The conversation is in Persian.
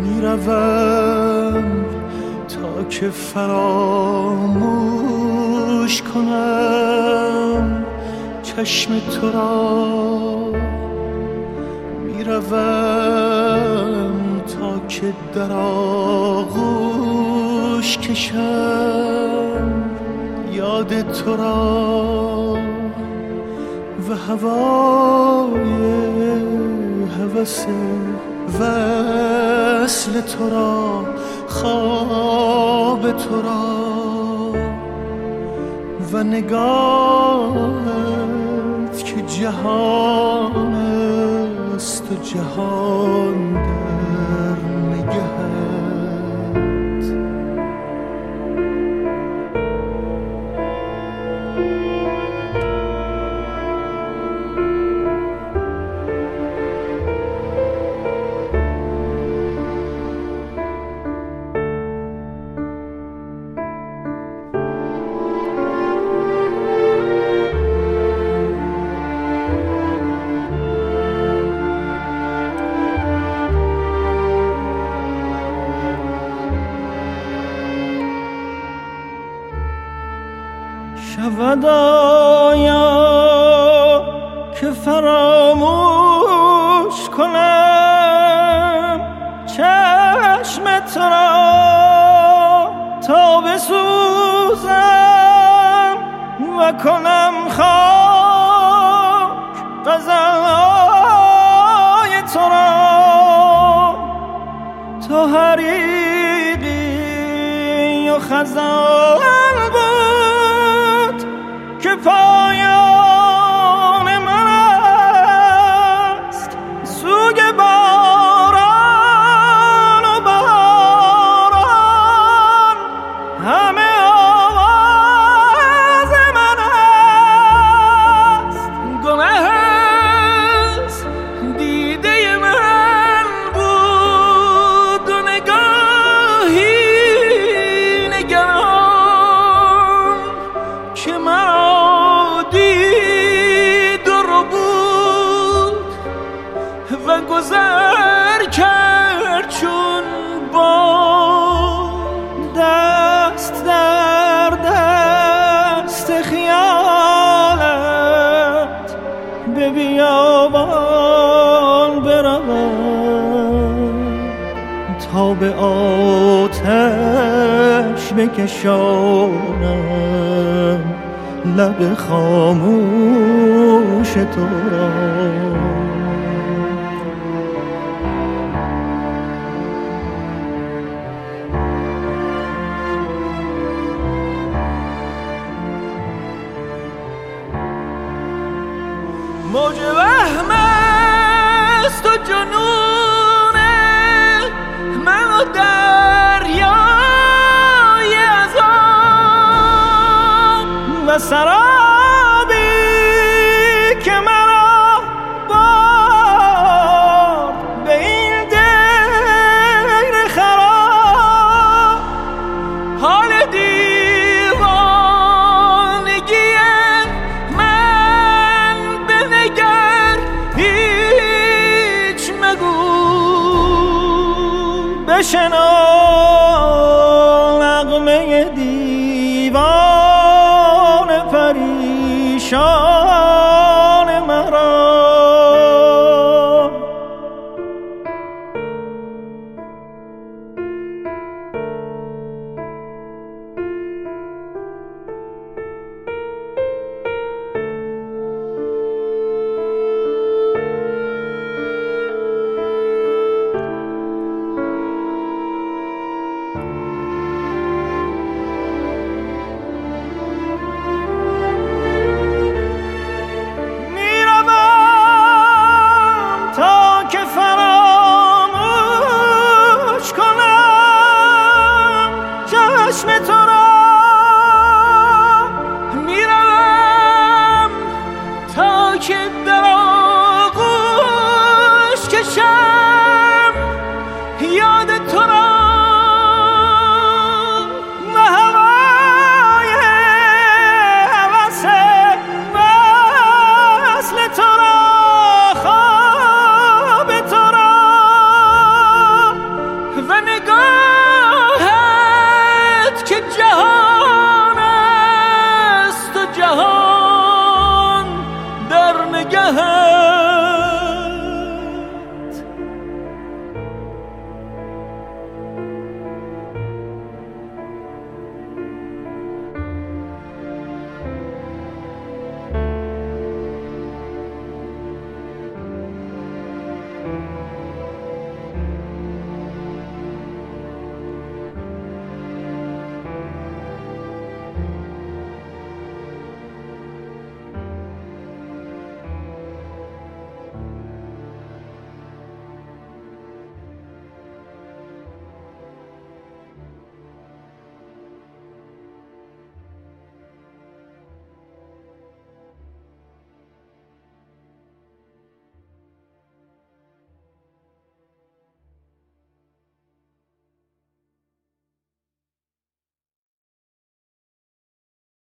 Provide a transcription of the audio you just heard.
میروم تا که فراموش کنم چشم تو را، میروم تا که در آغوش کشم یاد تو را و هوای هوس وصل تو را، خواب تو را و نگاهت که جهان است و جهان در نگهت. شود آیا که فراموش کنم چشم تو را تا بسوزم و کنم خاک غزلهای تو را، تو حریقی و خزان که پایان من است، سوگ باران و باران همه آواز من است. گناه از دیده من بود و نگاهی نگران که من و گذر کرد چون با دست در دست خیالت به بیابان بروم تا به آتش بکشانم لب خاموش تو را. موج وهم است و جنون من و دریای ازان و سرابی که مرا برد به این دیر خراب. حال دیوانگی بشنو نغمه دیوان پریشان